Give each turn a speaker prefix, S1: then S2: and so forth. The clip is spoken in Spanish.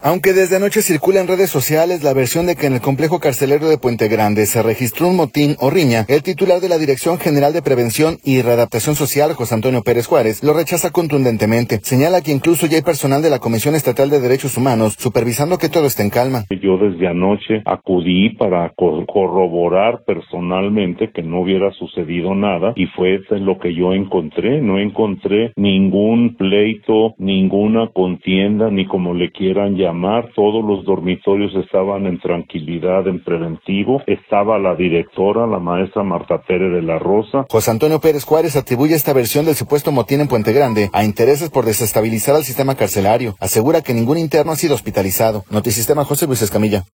S1: Aunque desde anoche circula en redes sociales la versión de que en el complejo carcelero de Puente Grande se registró un motín o riña, el titular de la Dirección General de Prevención y Readaptación Social, José Antonio Pérez Juárez, lo rechaza contundentemente. Señala que incluso ya hay personal de la Comisión Estatal de Derechos Humanos supervisando que todo esté en calma.
S2: Yo desde anoche acudí para corroborar personalmente que no hubiera sucedido nada y fue lo que yo encontré. No encontré ningún pleito, ninguna contienda, ni como le quieran llamar. Todos los dormitorios estaban en tranquilidad, en preventivo. Estaba la directora, la maestra Marta Pérez de la Rosa.
S1: José Antonio Pérez Juárez atribuye esta versión del supuesto motín en Puente Grande a intereses por desestabilizar al sistema carcelario. Asegura que ningún interno ha sido hospitalizado. Notisistema, José Luis Escamilla.